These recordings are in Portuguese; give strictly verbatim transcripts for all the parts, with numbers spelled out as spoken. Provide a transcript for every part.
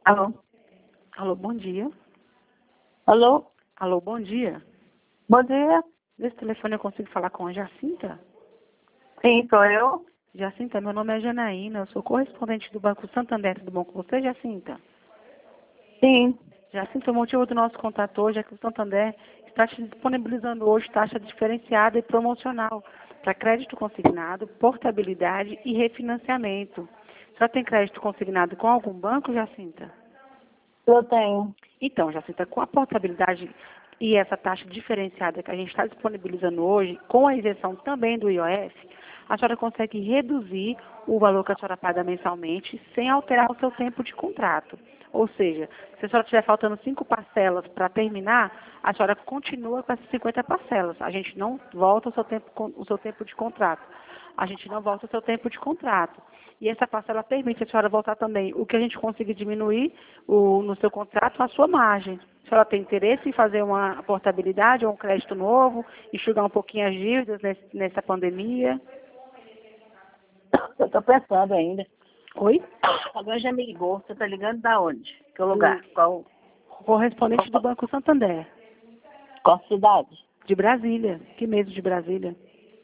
Alô? Alô, bom dia. Alô? Alô, bom dia. Bom dia. Nesse telefone eu consigo falar com a Jacinta? Sim, sou eu. Jacinta, meu nome é Janaína, eu sou correspondente do Banco Santander. Tudo bom com você, Jacinta? Sim. Jacinta, o motivo do nosso contato hoje é que o Santander está te disponibilizando hoje taxa diferenciada e promocional para crédito consignado, portabilidade e refinanciamento. Já tem crédito consignado com algum banco, Jacinta? Eu tenho. Então, Jacinta, com a portabilidade e essa taxa diferenciada que a gente está disponibilizando hoje, com a isenção também do I O F, a senhora consegue reduzir o valor que a senhora paga mensalmente sem alterar o seu tempo de contrato. Ou seja, se a senhora estiver faltando cinco parcelas para terminar, a senhora continua com essas cinquenta parcelas. A gente não volta o seu tempo, o seu tempo de contrato. A gente não volta o seu tempo de contrato. E essa parcela permite a senhora voltar também o que a gente conseguir diminuir o, no seu contrato, a sua margem. Se a senhora tem interesse em fazer uma portabilidade ou um crédito novo, enxugar um pouquinho as dívidas nesse, nessa pandemia. Eu tô pensando ainda. Oi? Agora já me ligou. Você tá ligando da onde? Que lugar? Do Qual, correspondente do qual, Banco Santander, qual cidade? de Brasília. Que mesmo de Brasília.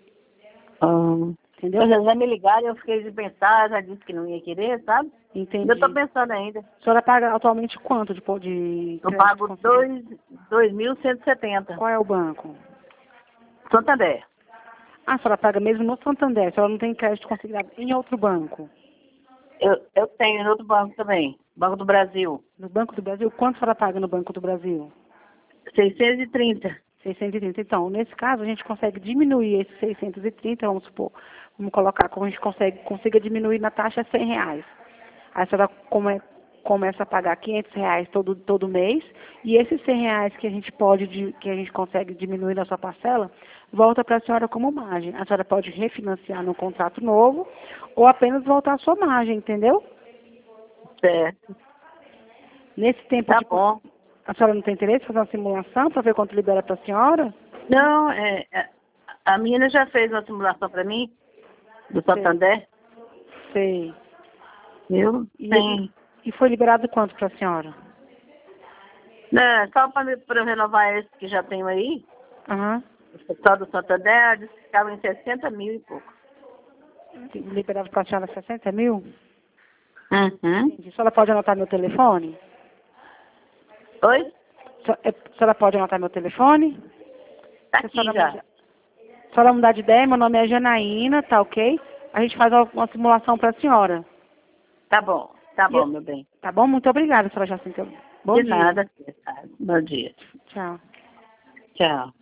Hum. Entendeu? Eles já me ligaram, eu fiquei de pensar, já disse que não ia querer, sabe? Entendi. Eu tô pensando ainda. A senhora paga atualmente quanto de, po- de Eu crédito pago consignado? dois mil cento e setenta. Qual é o banco? Santander. Ah, a senhora paga mesmo no Santander, a senhora não tem crédito consignado em outro banco. Eu, eu tenho em outro banco também. Banco do Brasil. No Banco do Brasil, quanto a senhora paga no Banco do Brasil? seiscentos e trinta. seiscentos e trinta. Então, nesse caso, a gente consegue diminuir esses seiscentos e trinta, vamos supor, vamos colocar como a gente consegue, consiga diminuir na taxa cem reais. Aí a senhora come, começa a pagar quinhentos reais todo, todo mês, e esses cem reais que a gente pode, di- que a gente consegue diminuir na sua parcela, volta para a senhora como margem. A senhora pode refinanciar no contrato novo, ou apenas voltar a sua margem, entendeu? Certo. Nesse tempo Tá de... bom. A senhora não tem interesse em fazer uma simulação para ver quanto libera para a senhora? Não, é, é, a menina já fez uma simulação para mim, do Santander, Sei. viu? E, e, Tem. e foi liberado quanto para a senhora? Né, só para eu renovar esse que já tenho aí, Aham. só do Santander, disse que ficava em sessenta mil e pouco. Liberado para a senhora sessenta mil? Uhum. Entendi. A senhora pode anotar meu telefone? Oi? A senhora pode anotar meu telefone? Tá Se a aqui senhora, já. mudar, se a senhora mudar de ideia, meu nome é Janaína, tá ok? A gente faz uma, uma simulação para a senhora. Tá bom, tá E bom, eu- meu bem. tá bom? Muito obrigada, senhora Jacinta. Bom De dia. nada. Bom dia. Tchau. Tchau.